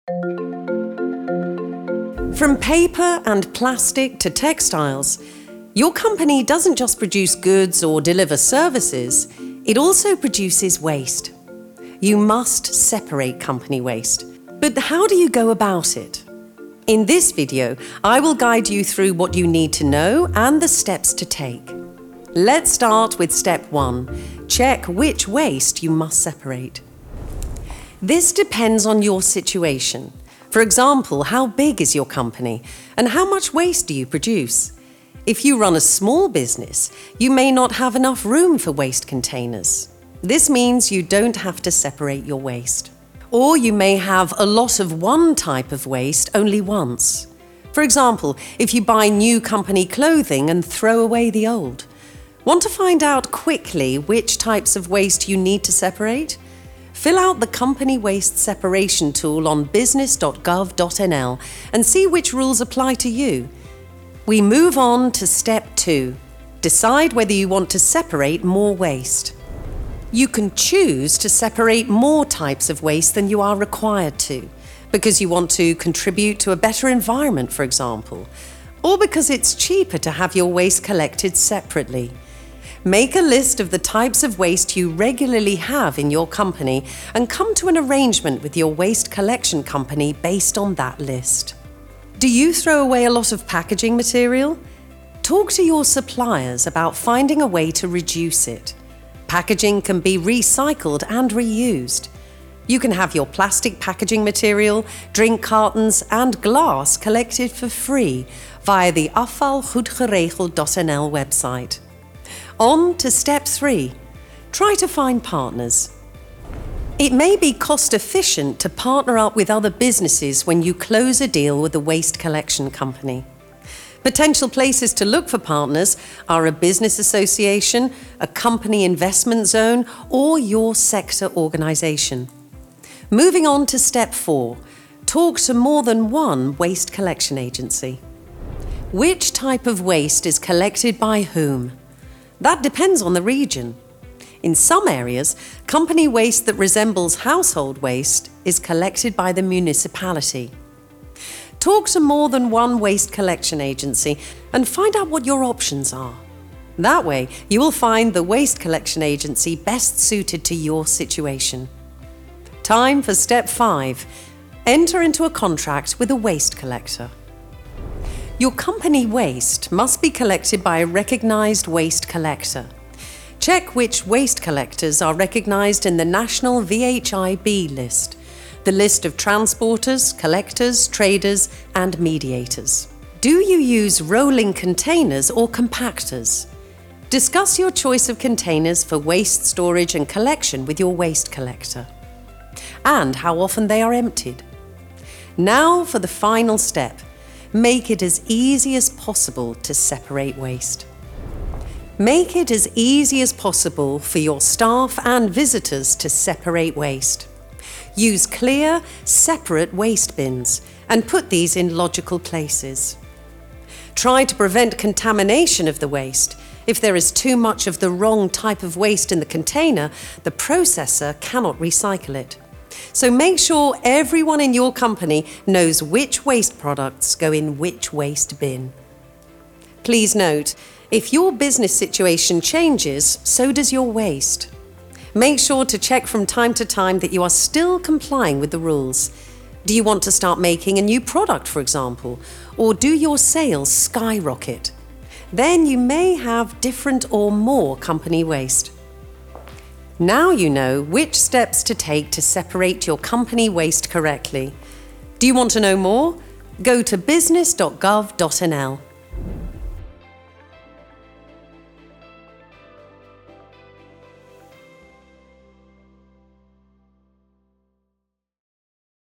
From paper and plastic to textiles, your company doesn't just produce goods or deliver services, it also produces waste. You must separate company waste. But how do you go about it? In this video, I will guide you through what you need to know and the steps to take. Let's start with step 1. Check which waste you must separate. This depends on your situation. For example, how big is your company and how much waste do you produce? If you run a small business, you may not have enough room for waste containers. This means you don't have to separate your waste. Or you may have a lot of one type of waste only once. For example, if you buy new company clothing and throw away the old. Want to find out quickly which types of waste you need to separate? Fill out the Company Waste Separation tool on business.gov.nl and see which rules apply to you. We move on to step 2. Decide whether you want to separate more waste. You can choose to separate more types of waste than you are required to, because you want to contribute to a better environment, for example, or because it's cheaper to have your waste collected separately. Make a list of the types of waste you regularly have in your company and come to an arrangement with your waste collection company based on that list. Do you throw away a lot of packaging material? Talk to your suppliers about finding a way to reduce it. Packaging can be recycled and reused. You can have your plastic packaging material, drink cartons and glass collected for free via the afvalgoedgeregeld.nl website. On to step 3. Try to find partners. It may be cost efficient to partner up with other businesses when you close a deal with a waste collection company. Potential places to look for partners are a business association, a company investment zone, or your sector organisation. Moving on to step 4. Talk to more than one waste collection agency. Which type of waste is collected by whom? That depends on the region. In some areas, company waste that resembles household waste is collected by the municipality. Talk to more than one waste collection agency and find out what your options are. That way, you will find the waste collection agency best suited to your situation. Time for step 5. Enter into a contract with a waste collector. Your company waste must be collected by a recognised waste collector. Check which waste collectors are recognised in the National VHIB list, the list of transporters, collectors, traders and mediators. Do you use rolling containers or compactors? Discuss your choice of containers for waste storage and collection with your waste collector, and how often they are emptied. Now for the final step. Make it as easy as possible to separate waste. Make it as easy as possible for your staff and visitors to separate waste. Use clear, separate waste bins and put these in logical places. Try to prevent contamination of the waste. If there is too much of the wrong type of waste in the container, the processor cannot recycle it. So make sure everyone in your company knows which waste products go in which waste bin. Please note, if your business situation changes, so does your waste. Make sure to check from time to time that you are still complying with the rules. Do you want to start making a new product, for example? Or do your sales skyrocket? Then you may have different or more company waste. Now you know which steps to take to separate your company waste correctly. Do you want to know more? Go to business.gov.nl.